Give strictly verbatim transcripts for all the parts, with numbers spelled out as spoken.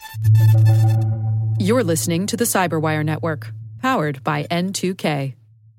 You're listening to the Cyberwire Network, powered by N two K.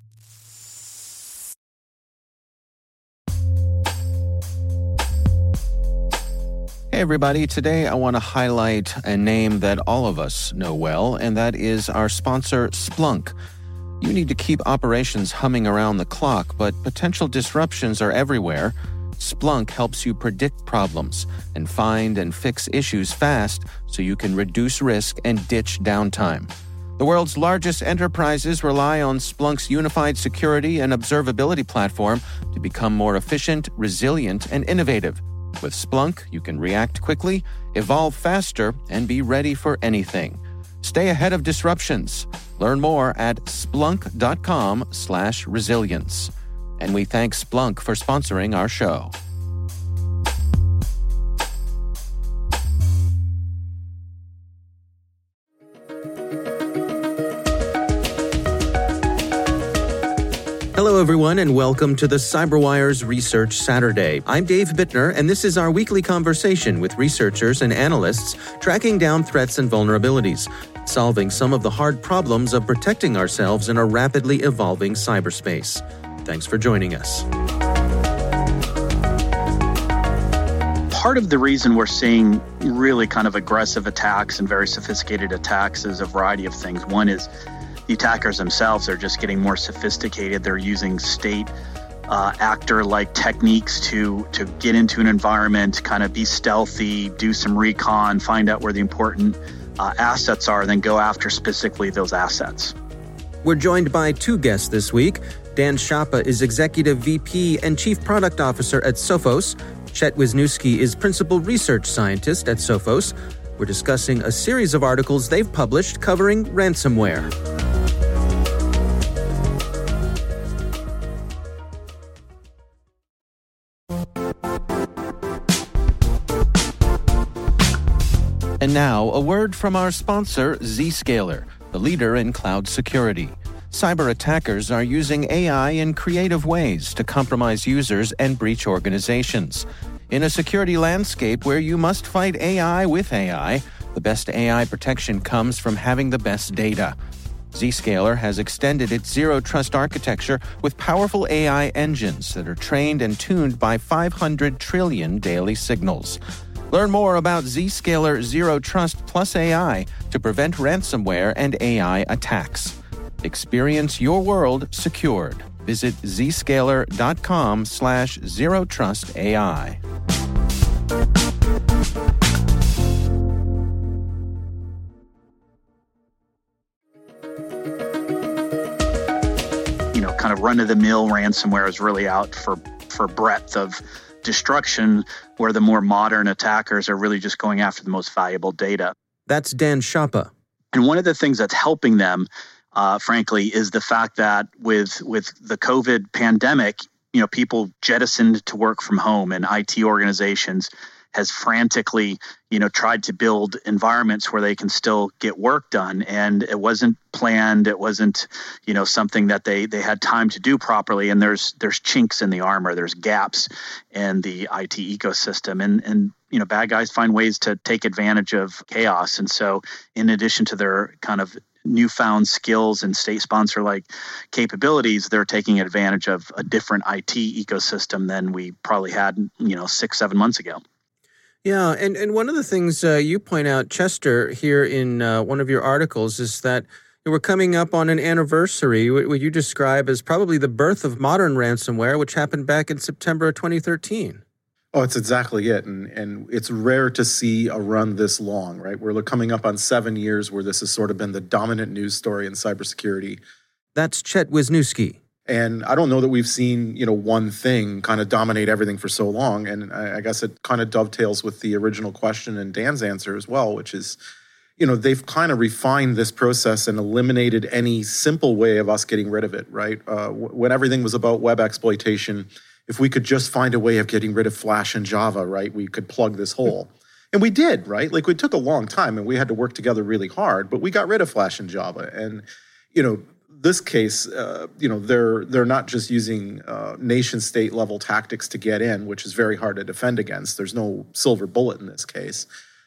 Hey everybody, today I want to highlight a name that all of us know well, and that is our sponsor, Splunk. You need to keep operations humming around the clock, but potential disruptions are everywhere. Splunk helps you predict problems and find and fix issues fast so you can reduce risk and ditch downtime. The world's largest enterprises rely on Splunk's unified security and observability platform to become more efficient, resilient, and innovative. With Splunk, you can react quickly, evolve faster, and be ready for anything. Stay ahead of disruptions. Learn more at splunk.com slash resilience. And we thank Splunk for sponsoring our show. Hello, everyone, and welcome to the CyberWire's Research Saturday. I'm Dave Bittner, and this is our weekly conversation with researchers and analysts tracking down threats and vulnerabilities, solving some of the hard problems of protecting ourselves in a rapidly evolving cyberspace. Thanks for joining us. Part of the reason we're seeing really kind of aggressive attacks and very sophisticated attacks is a variety of things. One is the attackers themselves are just getting more sophisticated. They're using state uh, actor-like techniques to to get into an environment, kind of be stealthy, do some recon, find out where the important uh, assets are, then go after specifically those assets. We're joined by two guests this week. Dan Schappa is Executive V P and Chief Product Officer at Sophos. Chet Wisniewski is Principal Research Scientist at Sophos. We're discussing a series of articles they've published covering ransomware. And now, a word from our sponsor, Zscaler, the leader in cloud security. Cyber attackers are using A I in creative ways to compromise users and breach organizations. In a security landscape where you must fight A I with A I, the best A I protection comes from having the best data. Zscaler has extended its Zero Trust architecture with powerful A I engines that are trained and tuned by five hundred trillion daily signals. Learn more about Zscaler Zero Trust plus A I to prevent ransomware and A I attacks. Experience your world secured. Visit zscaler.com slash zero trust AI. You know, kind of run-of-the-mill ransomware is really out for, for breadth of destruction, where the more modern attackers are really just going after the most valuable data. That's Dan Schappa. And one of the things that's helping them, uh, frankly, is the fact that with with the COVID pandemic, you know, people jettisoned to work from home, and I T organizations has frantically, you know, tried to build environments where they can still get work done. And it wasn't planned. It wasn't, you know, something that they they had time to do properly. And there's there's chinks in the armor. There's gaps in the I T ecosystem. And, and you know, bad guys find ways to take advantage of chaos. And so in addition to their kind of newfound skills and state sponsor-like capabilities, they're taking advantage of a different I T ecosystem than we probably had, you know, six, seven months ago. Yeah, and, and one of the things uh, you point out, Chester, here in uh, one of your articles is that we're coming up on an anniversary, what you describe as probably the birth of modern ransomware, which happened back in September of twenty thirteen. Oh, it's exactly it. And and it's rare to see a run this long, right? We're coming up on seven years where this has sort of been the dominant news story in cybersecurity. That's Chet Wisniewski. And I don't know that we've seen, you know, one thing kind of dominate everything for so long. And I, I guess it kind of dovetails with the original question and Dan's answer as well, which is, you know, they've kind of refined this process and eliminated any simple way of us getting rid of it, right? Uh, when everything was about web exploitation, if we could just find a way of getting rid of Flash and Java, right, we could plug this hole. And we did, right? Like, it took a long time and we had to work together really hard, but we got rid of Flash and Java. And, you know, this case, uh, you know, they're they're not just using uh, nation-state level tactics to get in, which is very hard to defend against. There's no silver bullet in this case.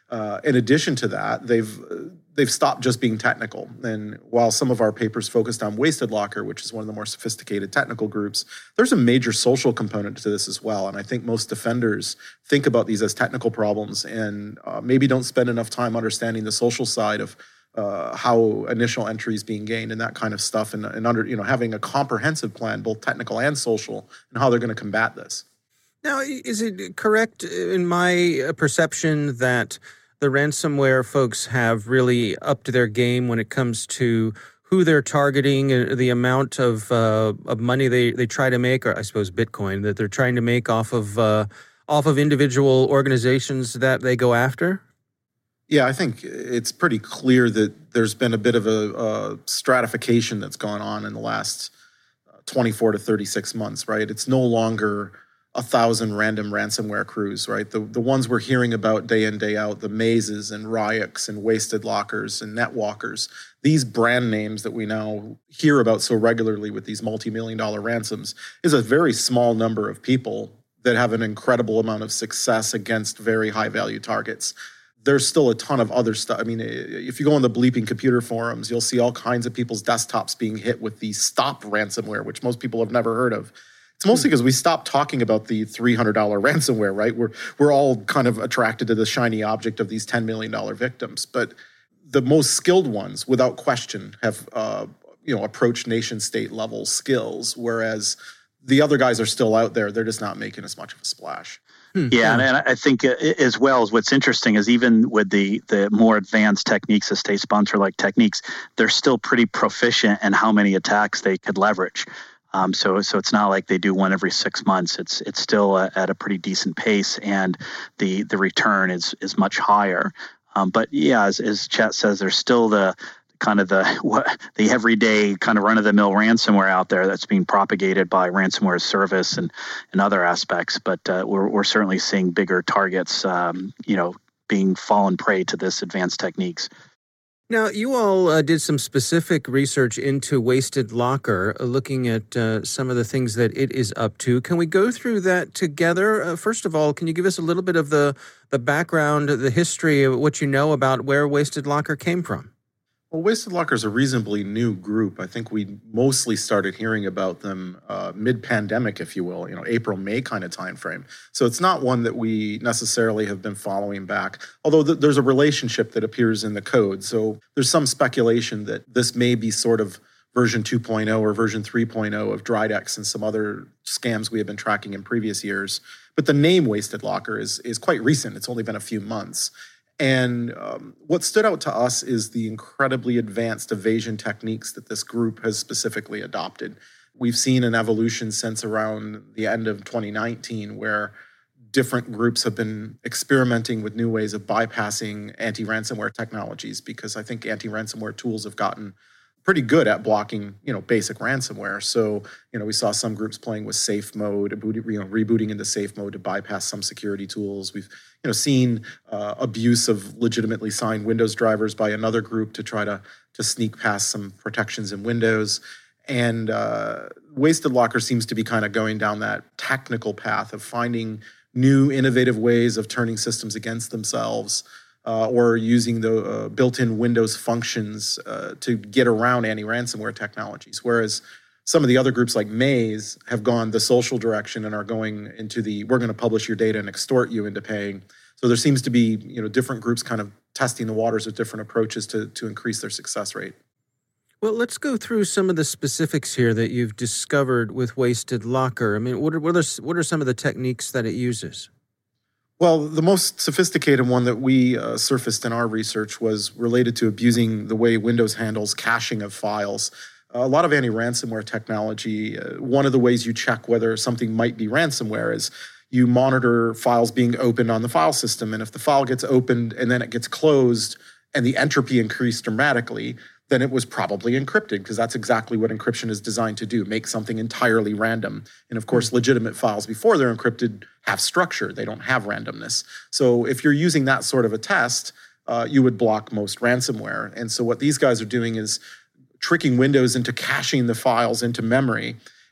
uh, in addition to that, they've they've stopped just being technical. And while some of our papers focused on Wasted Locker, which is one of the more sophisticated technical groups, there's a major social component to this as well. And I think most defenders think about these as technical problems and uh, maybe don't spend enough time understanding the social side of uh, how initial entry is being gained and that kind of stuff, and, and under you know having a comprehensive plan, both technical and social, and how they're going to combat this. Now, is it correct in my perception that the ransomware folks have really upped their game when it comes to who they're targeting, the amount of uh, of money they, they try to make, or I suppose Bitcoin, that they're trying to make off of uh, off of individual organizations that they go after? Yeah, I think it's pretty clear that there's been a bit of a, a stratification that's gone on in the last twenty-four to thirty-six months, right? It's no longer a thousand random ransomware crews, right? The the ones we're hearing about day in, day out, the Mazes and Ryux and Wasted Lockers and Netwalkers, these brand names that we now hear about so regularly with these multi-million dollar ransoms, is a very small number of people that have an incredible amount of success against very high value targets. There's still a ton of other stuff. I mean, if you go on the Bleeping Computer forums, you'll see all kinds of people's desktops being hit with the Stop ransomware, which most people have never heard of. It's mostly because we stopped talking about the three hundred dollars ransomware, right? We're we're all kind of attracted to the shiny object of these ten million dollars victims. But the most skilled ones, without question, have uh, you know approached nation-state level skills, whereas the other guys are still out there. They're just not making as much of a splash. Yeah, and, and I think uh, as well as what's interesting is even with the the more advanced techniques, the state sponsor like techniques, they're still pretty proficient in how many attacks they could leverage. Um, so so it's not like they do one every six months. It's it's still uh, at a pretty decent pace, and the the return is is much higher. Um, but yeah, as, as Chet says, there's still the kind of the what the everyday kind of run-of-the-mill ransomware out there that's being propagated by ransomware service and and other aspects. But uh, we're we're certainly seeing bigger targets, um, you know, being fallen prey to this advanced techniques. Now, you all uh, did some specific research into Wasted Locker, uh, looking at uh, some of the things that it is up to. Can we go through that together? Uh, first of all, can you give us a little bit of the the background, the history of what you know about where Wasted Locker came from? Well, Wasted Locker is a reasonably new group. I think we mostly started hearing about them uh, mid-pandemic, if you will, you know, April, May kind of timeframe. So it's not one that we necessarily have been following back, although th- there's a relationship that appears in the code. So there's some speculation that this may be sort of version two point oh or version three point oh of Drydex and some other scams we have been tracking in previous years. But the name Wasted Locker is is quite recent. It's only been a few months. And um, what stood out to us is the incredibly advanced evasion techniques that this group has specifically adopted. We've seen an evolution since around the end of twenty nineteen where different groups have been experimenting with new ways of bypassing anti-ransomware technologies, because I think anti-ransomware tools have gotten pretty good at blocking, you know, basic ransomware. So, you know, we saw some groups playing with safe mode, you know, rebooting into safe mode to bypass some security tools. We've, you know, seen uh, abuse of legitimately signed Windows drivers by another group to try to to sneak past some protections in Windows. And uh, Wasted Locker seems to be kind of going down that technical path of finding new innovative ways of turning systems against themselves, Uh, or using the uh, built-in Windows functions uh, to get around anti-ransomware technologies. Whereas some of the other groups like Maze have gone the social direction and are going into the, we're going to publish your data and extort you into paying. So there seems to be, you know, different groups kind of testing the waters with different approaches to, to increase their success rate. Well, let's go through some of the specifics here that you've discovered with Wasted Locker. I mean, what are, what are, what are some of the techniques that it uses? Well, the most sophisticated one that we uh, surfaced in our research was related to abusing the way Windows handles caching of files. Uh, a lot of anti-ransomware technology, uh, one of the ways you check whether something might be ransomware is you monitor files being opened on the file system. And if the file gets opened and then it gets closed and the entropy increased dramatically, then it was probably encrypted, because that's exactly what encryption is designed to do, make something entirely random. And of course, legitimate files before they're encrypted have structure. They don't have randomness. So if you're using that sort of a test, uh, you would block most ransomware. And so what these guys are doing is tricking Windows into caching the files into memory.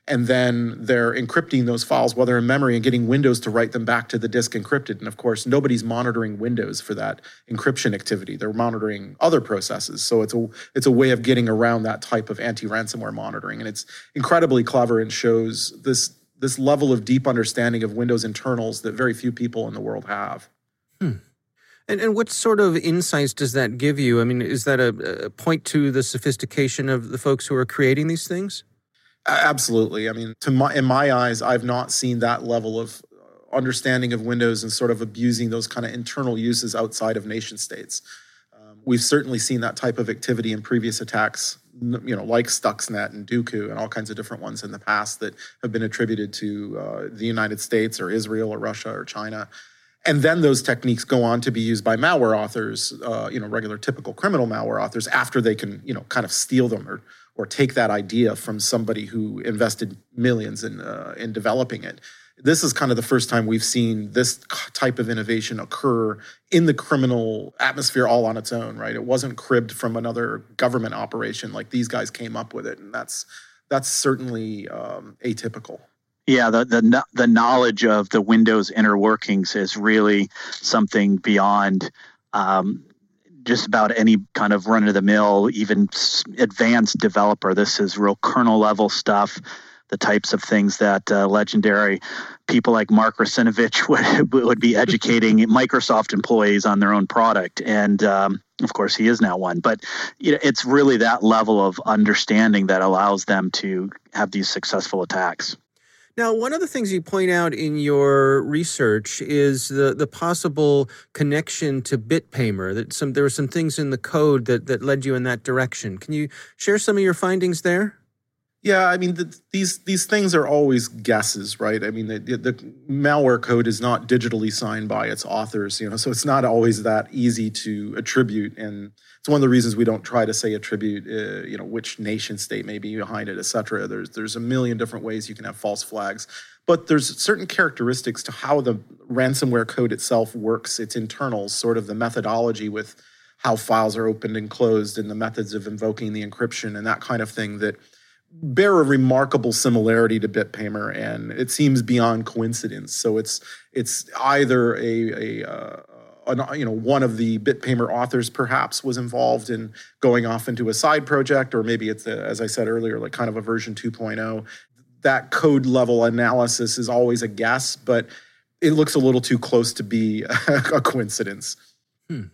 And then they're encrypting those files while they're in memory and getting Windows to write them back to the disk encrypted. And of course, nobody's monitoring Windows for that encryption activity. They're monitoring other processes. So it's a it's a way of getting around that type of anti-ransomware monitoring. And it's incredibly clever and shows this this level of deep understanding of Windows internals that very few people in the world have. Hmm. And, and what sort of insights does that give you? I mean, is that a, a point to the sophistication of the folks who are creating these things? Absolutely. I mean, to my, in my eyes, I've not seen that level of understanding of Windows and sort of abusing those kind of internal uses outside of nation states. Um, we've certainly seen that type of activity in previous attacks, you know, like Stuxnet and Dooku and all kinds of different ones in the past that have been attributed to uh, the United States or Israel or Russia or China. And then those techniques go on to be used by malware authors, uh, you know, regular typical criminal malware authors after they can, you know, kind of steal them or or take that idea from somebody who invested millions in uh, in developing it. This is kind of the first time we've seen this type of innovation occur in the criminal atmosphere all on its own, right? It wasn't cribbed from another government operation. Like these guys came up with it, and that's that's certainly um, atypical. Yeah, the, the the knowledge of the Windows inner workings is really something beyond um, just about any kind of run-of-the-mill, even advanced developer. This is real kernel-level stuff, the types of things that uh, legendary people like Mark Russinovich would, would be educating Microsoft employees on their own product. And, um, of course, he is now one. But you know, it's really that level of understanding that allows them to have these successful attacks. Now, one of the things you point out in your research is the, the possible connection to BitPaymer. That some there were some things in the code that, that led you in that direction. Can you share some of your findings there? Yeah, I mean, the, these these things are always guesses, right? I mean, the, the malware code is not digitally signed by its authors, you know, so it's not always that easy to attribute. And it's one of the reasons we don't try to say attribute, uh, you know, which nation state may be behind it, et cetera. There's there's a million different ways you can have false flags, but there's certain characteristics to how the ransomware code itself works, its internals, sort of the methodology with how files are opened and closed, and the methods of invoking the encryption and that kind of thing that bear a remarkable similarity to BitPaymer, and it seems beyond coincidence. So it's it's either a, a uh, an, you know one of the BitPaymer authors perhaps was involved in going off into a side project, or maybe it's a, as I said earlier, like kind of a version two point oh. That code level analysis is always a guess, but it looks a little too close to be a coincidence. Hmm.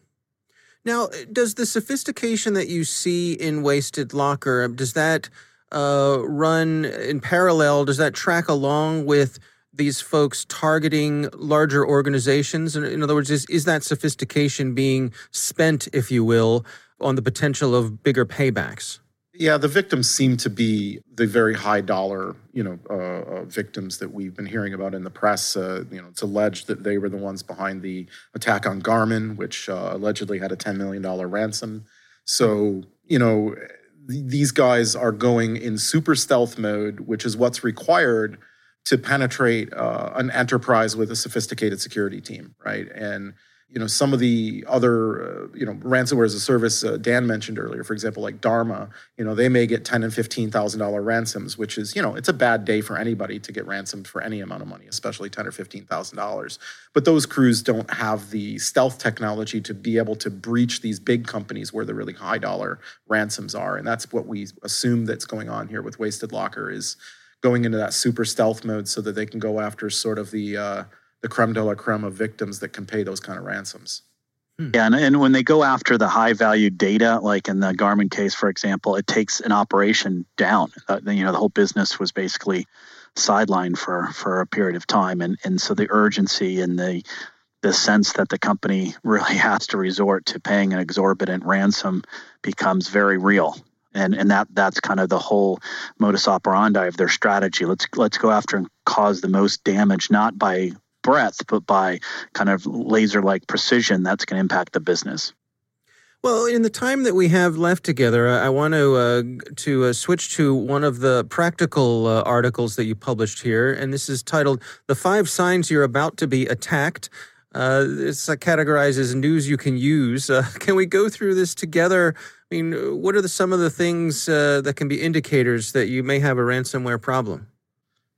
Now, does the sophistication that you see in Wasted Locker, does that Uh, run in parallel? Does that track along with these folks targeting larger organizations? In, in other words, is, is that sophistication being spent, if you will, on the potential of bigger paybacks? Yeah, the victims seem to be the very high dollar, you know, uh, uh, victims that we've been hearing about in the press. Uh, you know, it's alleged that they were the ones behind the attack on Garmin, which uh, allegedly had a ten million dollars ransom. So, you know, these guys are going in super stealth mode, which is what's required to penetrate uh, an enterprise with a sophisticated security team, right? And you know, some of the other uh, you know ransomware as a service uh, Dan mentioned earlier, for example, like Dharma, you know, they may get ten and fifteen thousand dollar ransoms, which is you know it's a bad day for anybody to get ransomed for any amount of money, especially ten or fifteen thousand dollars. But those crews don't have the stealth technology to be able to breach these big companies where the really high dollar ransoms are, and that's what we assume that's going on here with Wasted Locker is going into that super stealth mode so that they can go after sort of the uh, the creme de la creme of victims that can pay those kind of ransoms. Hmm. Yeah, and, and when they go after the high-value data, like in the Garmin case, for example, it takes an operation down. Uh, you know, the whole business was basically sidelined for, for a period of time, and and so the urgency and the the sense that the company really has to resort to paying an exorbitant ransom becomes very real. And and that that's kind of the whole modus operandi of their strategy. Let's let's go after and cause the most damage, not by breadth, but by kind of laser-like precision that's going to impact the business. Well, in the time that we have left together, I want to uh, to uh, switch to one of the practical uh, articles that you published here, and this is titled "The Five Signs You're About to Be Attacked." Uh, it's uh, categorized as news you can use. Uh, can we go through this together? I mean, what are the, some of the things uh, that can be indicators that you may have a ransomware problem?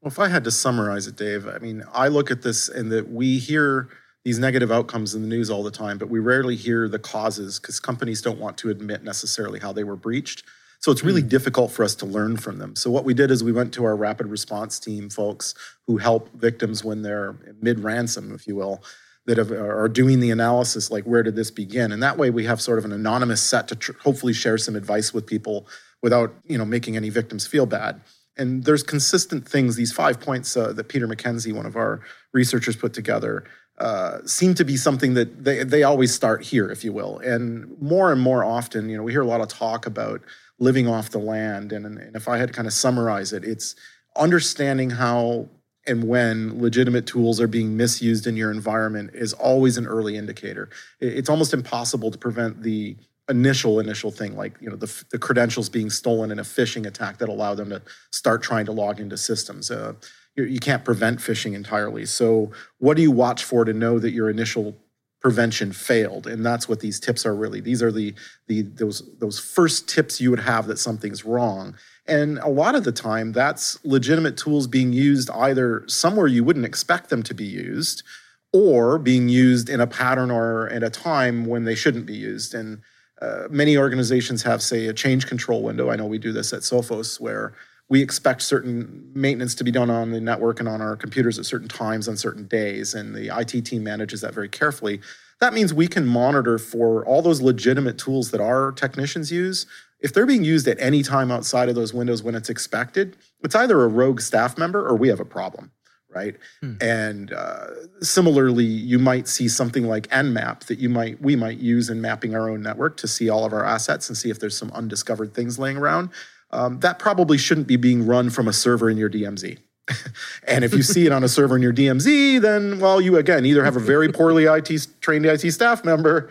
Well, if I had to summarize it, Dave, I mean, I look at this and that we hear these negative outcomes in the news all the time, but we rarely hear the causes because companies don't want to admit necessarily how they were breached. So it's really mm. difficult for us to learn from them. So what we did is we went to our rapid response team folks who help victims when they're mid-ransom, if you will, that have, are doing the analysis, like where did this begin? And that way we have sort of an anonymous set to tr- hopefully share some advice with people without, you know, making any victims feel bad. And there's consistent things, these five points uh, that Peter McKenzie, one of our researchers, put together, uh, seem to be something that they, they always start here, if you will. And more and more often, you know, we hear a lot of talk about living off the land. And, and if I had to kind of summarize it, it's understanding how and when legitimate tools are being misused in your environment is always an early indicator. It's almost impossible to prevent the initial initial thing, like, you know, the, the credentials being stolen in a phishing attack that allow them to start trying to log into systems. Uh, you, you can't prevent phishing entirely. So what do you watch for to know that your initial prevention failed? And that's what these tips are really. These are the the those those first tips you would have that something's wrong. And a lot of the time, that's legitimate tools being used either somewhere you wouldn't expect them to be used, or being used in a pattern or at a time when they shouldn't be used. And uh, many organizations have, say, a change control window. I know we do this at Sophos, where we expect certain maintenance to be done on the network and on our computers at certain times on certain days, and the I T team manages that very carefully. That means we can monitor for all those legitimate tools that our technicians use. If they're being used at any time outside of those windows when it's expected, it's either a rogue staff member or we have a problem, right? Hmm. And uh, similarly, you might see something like Nmap that you might we might use in mapping our own network to see all of our assets and see if there's some undiscovered things laying around. Um, that probably shouldn't be being run from a server in your D M Z. And if you see it on a server in your D M Z, then, well, you, again, either have a very poorly I T trained I T staff member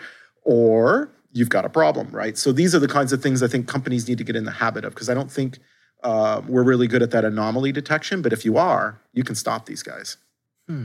or you've got a problem, right? So these are the kinds of things I think companies need to get in the habit of, because I don't think uh, we're really good at that anomaly detection. But if you are, you can stop these guys. Hmm.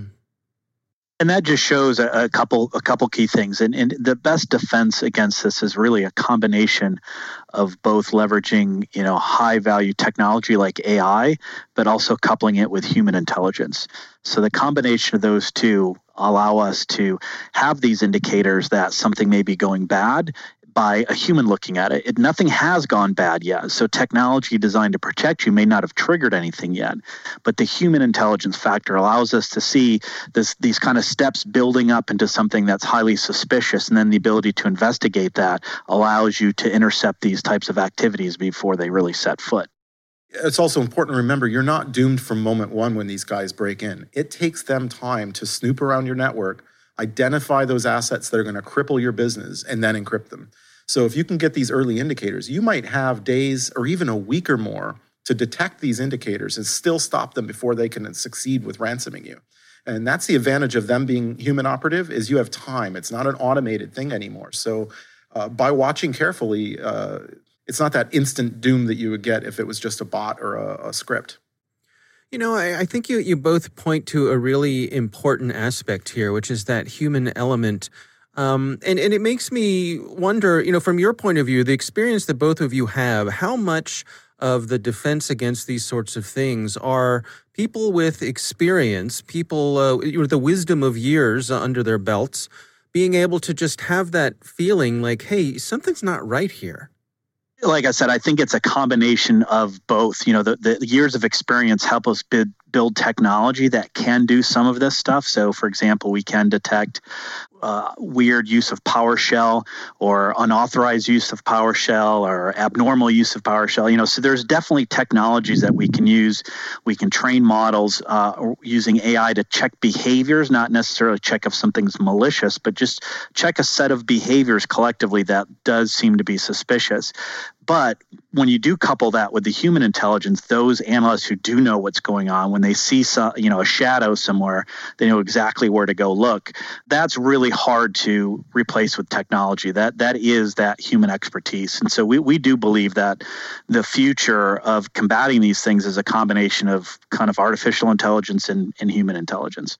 And that just shows a, a couple a couple key things. And, and the best defense against this is really a combination of both leveraging, you know, high value technology like A I, but also coupling it with human intelligence. So the combination of those two allow us to have these indicators that something may be going bad by a human looking at it. it. Nothing has gone bad yet. So technology designed to protect you may not have triggered anything yet. But the human intelligence factor allows us to see this, these kind of steps building up into something that's highly suspicious. And then the ability to investigate that allows you to intercept these types of activities before they really set foot. It's also important to remember you're not doomed from moment one when these guys break in. It takes them time to snoop around your network, identify those assets that are going to cripple your business, and then encrypt them. So if you can get these early indicators, you might have days or even a week or more to detect these indicators and still stop them before they can succeed with ransoming you. And that's the advantage of them being human operative, is you have time. It's not an automated thing anymore. So uh, by watching carefully, uh, it's not that instant doom that you would get if it was just a bot or a, a script. You know, I, I think you, you both point to a really important aspect here, which is that human element. Um, and, and it makes me wonder, you know, from your point of view, the experience that both of you have, how much of the defense against these sorts of things are people with experience, people uh, with the wisdom of years under their belts, being able to just have that feeling like, hey, something's not right here? Like I said, I think it's a combination of both. You know, the, the years of experience help us build, build technology that can do some of this stuff. So, for example, we can detect uh, weird use of PowerShell or unauthorized use of PowerShell or abnormal use of PowerShell. You know, so there's definitely technologies that we can use. We can train models uh, using A I to check behaviors, not necessarily check if something's malicious, but just check a set of behaviors collectively that does seem to be suspicious. But when you do couple that with the human intelligence, those analysts who do know what's going on, when they see some, you know, a shadow somewhere, they know exactly where to go look. That's really hard to replace with technology. That that is that human expertise. And so we, we do believe that the future of combating these things is a combination of kind of artificial intelligence and, and human intelligence.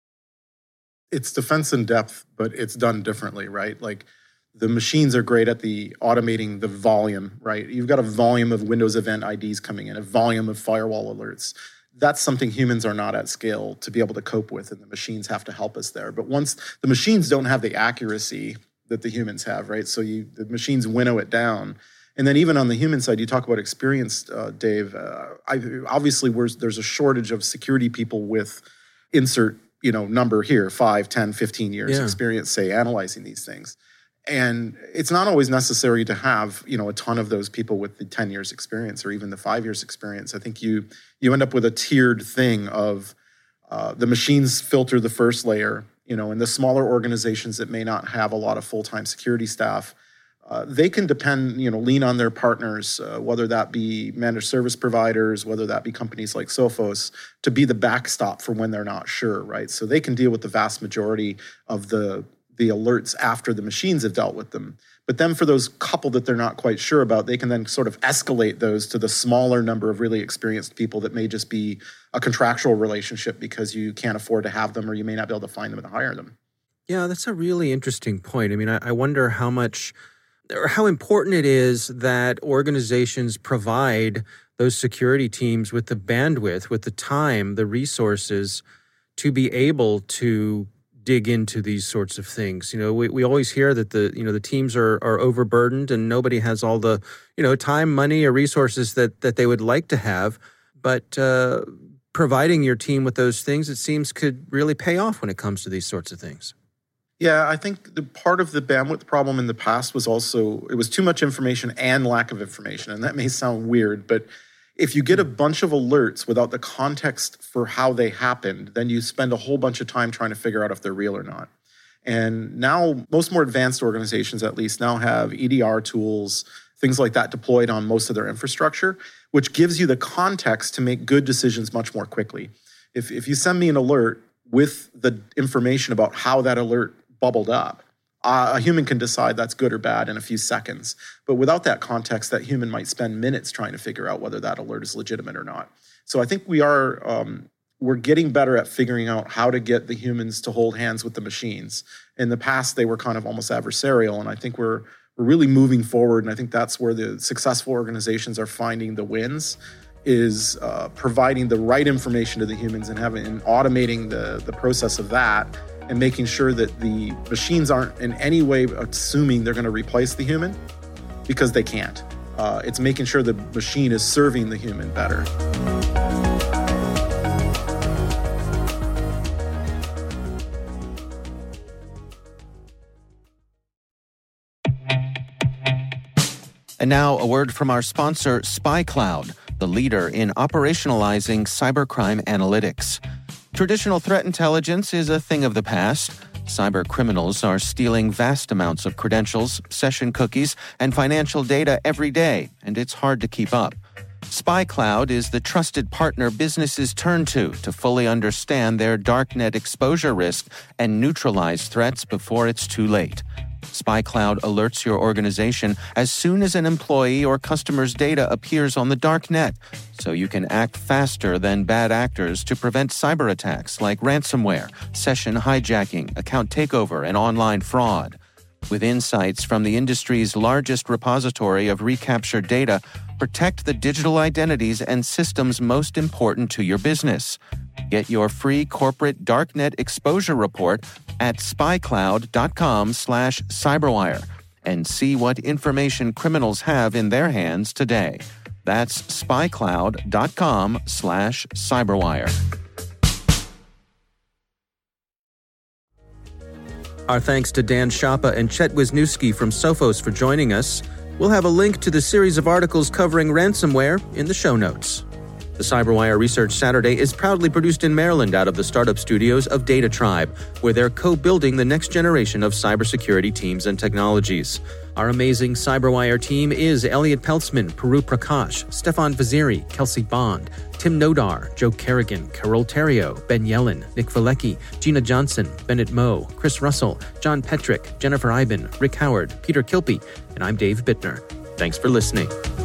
It's defense in depth, but it's done differently, right? Like, the machines are great at the automating the volume, right? You've got a volume of Windows Event I Ds coming in, a volume of firewall alerts. that's something humans are not at scale to be able to cope with, and the machines have to help us there. But once the machines don't have the accuracy that the humans have, right? So you, the machines winnow it down. And then even on the human side, you talk about experience, uh, Dave. Uh, I, obviously, we're, there's a shortage of security people with insert, you know, number here, five, ten, fifteen years yeah. experience, say, analyzing these things. And it's not always necessary to have, you know, a ton of those people with the ten years experience or even the five years experience. I think you you end up with a tiered thing of uh, the machines filter the first layer, you know, and the smaller organizations that may not have a lot of full-time security staff, uh, they can depend, you know, lean on their partners, uh, whether that be managed service providers, whether that be companies like Sophos, to be the backstop for when they're not sure, right? So they can deal with the vast majority of the the alerts after the machines have dealt with them. But then for those couple that they're not quite sure about, they can then sort of escalate those to the smaller number of really experienced people that may just be a contractual relationship because you can't afford to have them or you may not be able to find them and hire them. Yeah, that's a really interesting point. I mean, I, I wonder how much or how important it is that organizations provide those security teams with the bandwidth, with the time, the resources to be able to dig into these sorts of things. You know, we, we always hear that the, you know, the teams are are overburdened and nobody has all the, you know, time, money, or resources that that they would like to have. But uh, providing your team with those things, it seems, could really pay off when it comes to these sorts of things. Yeah, I think the part of the bandwidth problem in the past was also, it was too much information and lack of information. And that may sound weird, but if you get a bunch of alerts without the context for how they happened, then you spend a whole bunch of time trying to figure out if they're real or not. And now most more advanced organizations at least now have E D R tools, things like that deployed on most of their infrastructure, which gives you the context to make good decisions much more quickly. If, if you send me an alert with the information about how that alert bubbled up, Uh, a human can decide that's good or bad in a few seconds. But without that context, that human might spend minutes trying to figure out whether that alert is legitimate or not. So I think we are, um, we're getting better at figuring out how to get the humans to hold hands with the machines. In the past, they were kind of almost adversarial, and I think we're we're really moving forward, and I think that's where the successful organizations are finding the wins, is uh, providing the right information to the humans and having and automating the, the process of that, and making sure that the machines aren't in any way assuming they're going to replace the human, because they can't. Uh, it's making sure the machine is serving the human better. And now a word from our sponsor, SpyCloud, the leader in operationalizing cybercrime analytics. Traditional threat intelligence is a thing of the past. Cyber criminals are stealing vast amounts of credentials, session cookies, and financial data every day, and it's hard to keep up. SpyCloud is the trusted partner businesses turn to to fully understand their darknet exposure risk and neutralize threats before it's too late. SpyCloud alerts your organization as soon as an employee or customer's data appears on the dark net, so you can act faster than bad actors to prevent cyber attacks like ransomware, session hijacking, account takeover, and online fraud. With insights from the industry's largest repository of recaptured data, protect the digital identities and systems most important to your business. Get your free corporate darknet exposure report at spycloud.com slash cyberwire and see what information criminals have in their hands today. That's spycloud.com slash cyberwire. Our thanks to Dan Schappa and Chet Wisniewski from Sophos for joining us. We'll have a link to the series of articles covering ransomware in the show notes. The CyberWire Research Saturday is proudly produced in Maryland out of the startup studios of Data Tribe, where they're co-building the next generation of cybersecurity teams and technologies. Our amazing CyberWire team is Elliot Peltzman, Puru Prakash, Stefan Vaziri, Kelsey Bond, Tim Nodar, Joe Kerrigan, Carol Terrio, Ben Yellen, Nick Valecki, Gina Johnson, Bennett Moe, Chris Russell, John Petrick, Jennifer Iben, Rick Howard, Peter Kilpie, and I'm Dave Bittner. Thanks for listening.